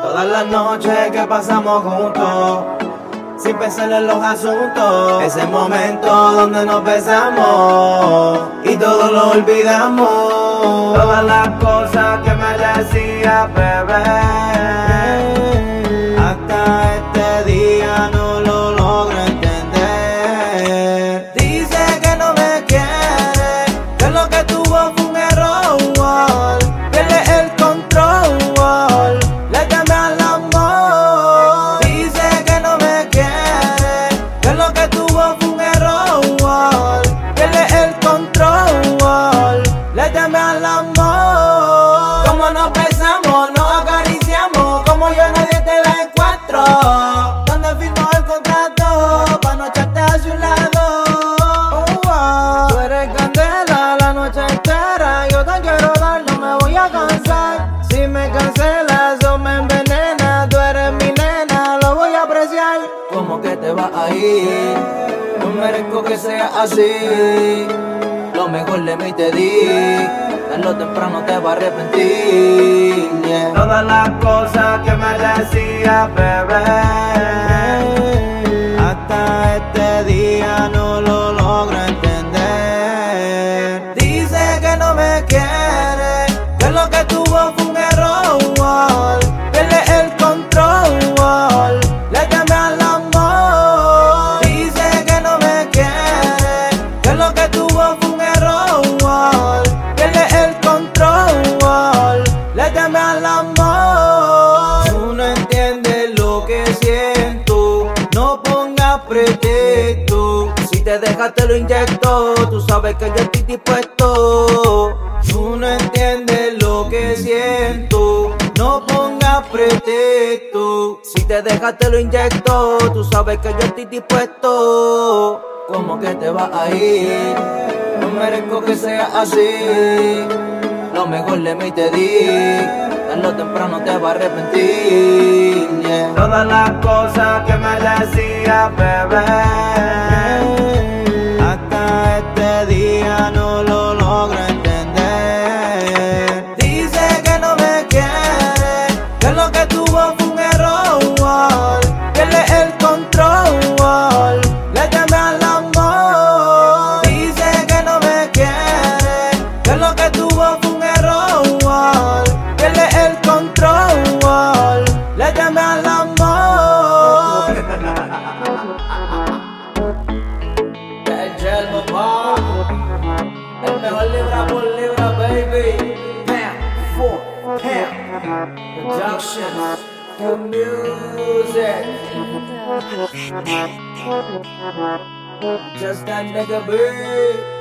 Todas las noches que pasamos juntos, sin pensar en los asuntos. Ese momento donde nos besamos y todo lo olvidamos. Todas las cosas que me decías, bebé, hasta este día no lo logro entender. Dice que no me quiere, que lo que tuvo fue un error. Pierde el control, le teme al amor. Dice que no me quiere, que lo que tuvo fue un error. Pierde el control, le teme al amor. Como nos besamos, nos acariciamos, como yo nadie te la encuentro. Donde firmó el contrato, pa' no echarte hacia un lado. Tú eres candela la noche entera, yo te quiero dar, no me voy a cansar. Si me cancelas o me envenenas, tú eres mi nena, lo voy a apreciar. ¿Cómo que te vas a ir? No merezco que sea así. Lo mejor de mí te di, tarde o temprano te vas a arrepentir, yeah. Todas las cosas que me decías, bebé, hasta este día no lo logro entender. Dice que no me quiere, que lo que tuvo fue un error. Pierde el control, le teme al amor. Dice que no me quiere, que lo que tuvo fue un error. Pierde el control, le teme al amor. Tú no entiendes lo que siento, no pongas pretexto. Si te dejas te lo inyecto, tú sabes que yo estoy dispuesto. Tú no entiendes lo que siento, no pongas pretexto. Si te dejas te lo inyecto, tú sabes que yo estoy dispuesto. ¿Cómo que te vas a ir? No merezco que sea así. Lo mejor de mí te di, tarde o temprano te vas a arrepentir, yeah. Todas las cosas que me decías, bebé, hasta este día no lo logro entender. Dice que no me quiere, que lo que tuvo fue un error. Pierde el control, le teme al amor. Dice que no me quiere, que lo que tuvo fue un error. Pierde el control, le teme al amor. El Yelmo Pa, el mejor libra por libra, baby. Pam, for Pam Productions, good music. Just that nigga, baby.